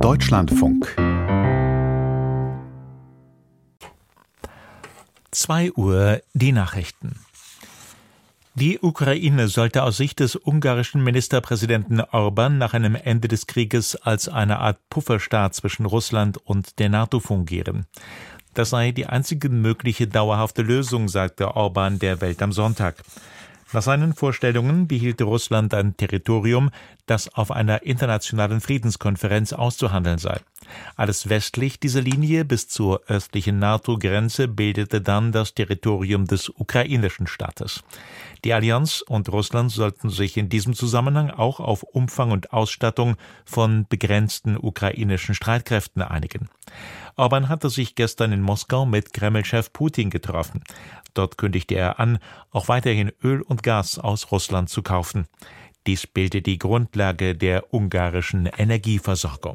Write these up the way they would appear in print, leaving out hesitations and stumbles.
Deutschlandfunk 2 Uhr die Nachrichten. Die Ukraine sollte aus Sicht des ungarischen Ministerpräsidenten Orbán nach einem Ende des Krieges als eine Art Pufferstaat zwischen Russland und der NATO fungieren. Das sei die einzige mögliche dauerhafte Lösung, sagte Orbán der Welt am Sonntag. Nach seinen Vorstellungen behielte Russland ein Territorium, das auf einer internationalen Friedenskonferenz auszuhandeln sei. Alles westlich dieser Linie bis zur östlichen NATO-Grenze bildete dann das Territorium des ukrainischen Staates. Die Allianz und Russland sollten sich in diesem Zusammenhang auch auf Umfang und Ausstattung von begrenzten ukrainischen Streitkräften einigen. Orbán hatte sich gestern in Moskau mit Kreml-Chef Putin getroffen. Dort kündigte er an, auch weiterhin Öl und Gas aus Russland zu kaufen. Dies bildet die Grundlage der ungarischen Energieversorgung.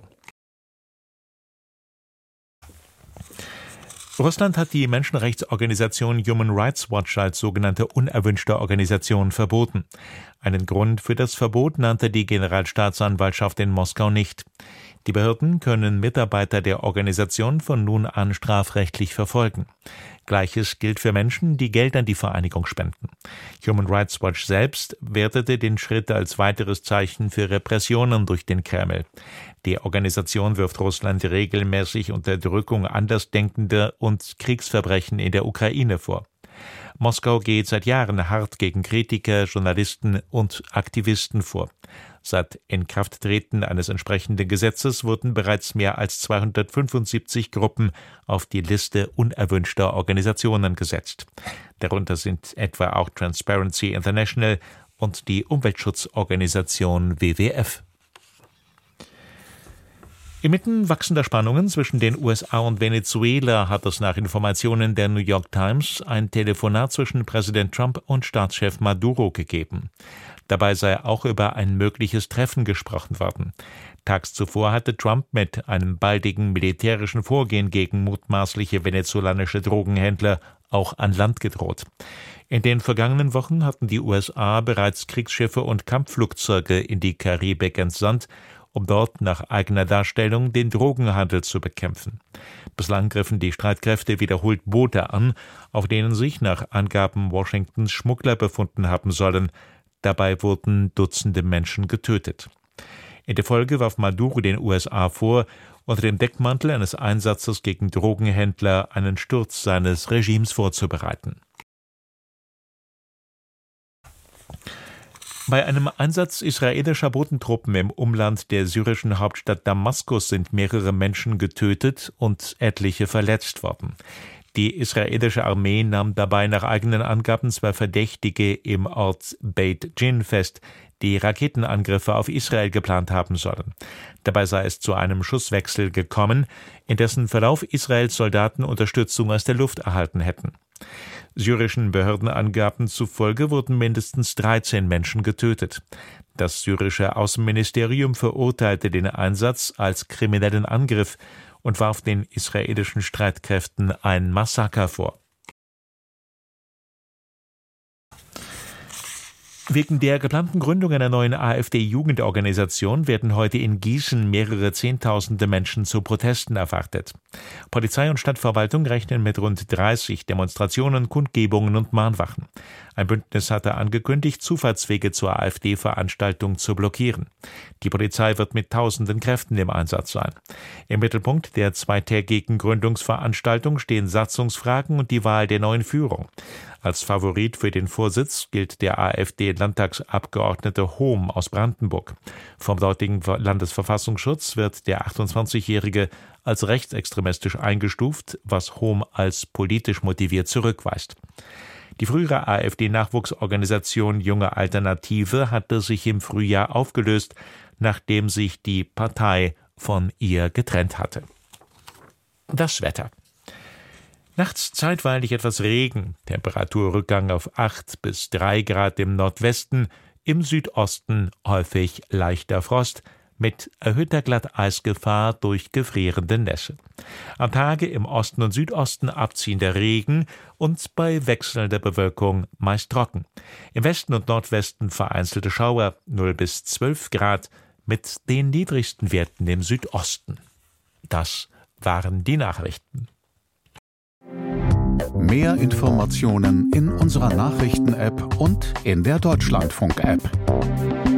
Russland hat die Menschenrechtsorganisation Human Rights Watch als sogenannte unerwünschte Organisation verboten. Einen Grund für das Verbot nannte die Generalstaatsanwaltschaft in Moskau nicht. Die Behörden können Mitarbeiter der Organisation von nun an strafrechtlich verfolgen. Gleiches gilt für Menschen, die Geld an die Vereinigung spenden. Human Rights Watch selbst wertete den Schritt als weiteres Zeichen für Repressionen durch den Kreml. Die Organisation wirft Russland regelmäßig Unterdrückung Andersdenkender und Kriegsverbrechen in der Ukraine vor. Moskau geht seit Jahren hart gegen Kritiker, Journalisten und Aktivisten vor. Seit Inkrafttreten eines entsprechenden Gesetzes wurden bereits mehr als 275 Gruppen auf die Liste unerwünschter Organisationen gesetzt. Darunter sind etwa auch Transparency International und die Umweltschutzorganisation WWF. Inmitten wachsender Spannungen zwischen den USA und Venezuela hat es nach Informationen der New York Times ein Telefonat zwischen Präsident Trump und Staatschef Maduro gegeben. Dabei sei auch über ein mögliches Treffen gesprochen worden. Tags zuvor hatte Trump mit einem baldigen militärischen Vorgehen gegen mutmaßliche venezolanische Drogenhändler auch an Land gedroht. In den vergangenen Wochen hatten die USA bereits Kriegsschiffe und Kampfflugzeuge in die Karibik entsandt, um dort nach eigener Darstellung den Drogenhandel zu bekämpfen. Bislang griffen die Streitkräfte wiederholt Boote an, auf denen sich nach Angaben Washingtons Schmuggler befunden haben sollen. Dabei wurden Dutzende Menschen getötet. In der Folge warf Maduro den USA vor, unter dem Deckmantel eines Einsatzes gegen Drogenhändler einen Sturz seines Regimes vorzubereiten. Bei einem Einsatz israelischer Bodentruppen im Umland der syrischen Hauptstadt Damaskus sind mehrere Menschen getötet und etliche verletzt worden. Die israelische Armee nahm dabei nach eigenen Angaben 2 Verdächtige im Ort Beit Jin fest, die Raketenangriffe auf Israel geplant haben sollen. Dabei sei es zu einem Schusswechsel gekommen, in dessen Verlauf Israels Soldaten Unterstützung aus der Luft erhalten hätten. Syrischen Behördenangaben zufolge wurden mindestens 13 Menschen getötet. Das syrische Außenministerium verurteilte den Einsatz als kriminellen Angriff und warf den israelischen Streitkräften ein Massaker vor. Wegen der geplanten Gründung einer neuen AfD-Jugendorganisation werden heute in Gießen mehrere Zehntausende Menschen zu Protesten erwartet. Polizei und Stadtverwaltung rechnen mit rund 30 Demonstrationen, Kundgebungen und Mahnwachen. Ein Bündnis hatte angekündigt, Zufahrtswege zur AfD-Veranstaltung zu blockieren. Die Polizei wird mit tausenden Kräften im Einsatz sein. Im Mittelpunkt der zweitägigen Gründungsveranstaltung stehen Satzungsfragen und die Wahl der neuen Führung. Als Favorit für den Vorsitz gilt der AfD-Landtagsabgeordnete Hohm aus Brandenburg. Vom dortigen Landesverfassungsschutz wird der 28-Jährige als rechtsextremistisch eingestuft, was Hohm als politisch motiviert zurückweist. Die frühere AfD-Nachwuchsorganisation Junge Alternative hatte sich im Frühjahr aufgelöst, nachdem sich die Partei von ihr getrennt hatte. Das Wetter. Nachts zeitweilig etwas Regen, Temperaturrückgang auf 8 bis 3 Grad im Nordwesten, im Südosten häufig leichter Frost mit erhöhter Glatteisgefahr durch gefrierende Nässe. Am Tage im Osten und Südosten abziehender Regen und bei wechselnder Bewölkung meist trocken. Im Westen und Nordwesten vereinzelte Schauer 0 bis 12 Grad, mit den niedrigsten Werten im Südosten. Das waren die Nachrichten. Mehr Informationen in unserer Nachrichten-App und in der Deutschlandfunk-App.